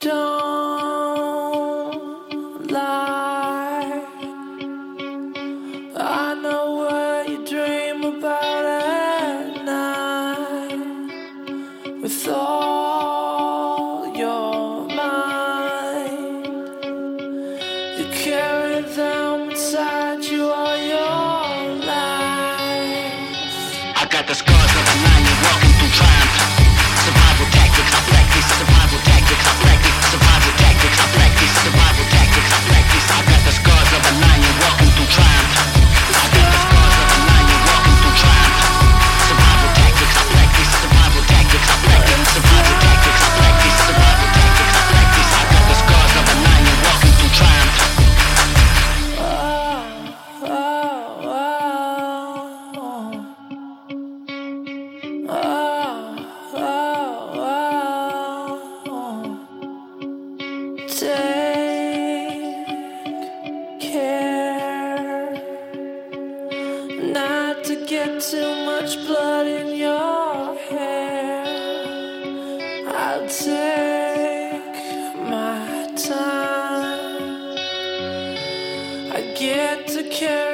Don't lie. I know what you dream about at night. With all your mind, you carry them inside you all your life. I got the scars of a 9-year walking through triumph. Survival tactics, I practice. Survival tactics, I practice. Survival tactics, I practice. Survival tactics, I practice. I got the scars of a 9-year walking through triumph. I got the scars of a 9-year walking through triumph. Survival tactics, I practice. Survival tactics, I practice. Survival tactics, I practice. Survival tactics, I practice. I got the scars of a 9-year walking through triumph. Take care not to get too much blood in your hair. I'll take my time. I get to carry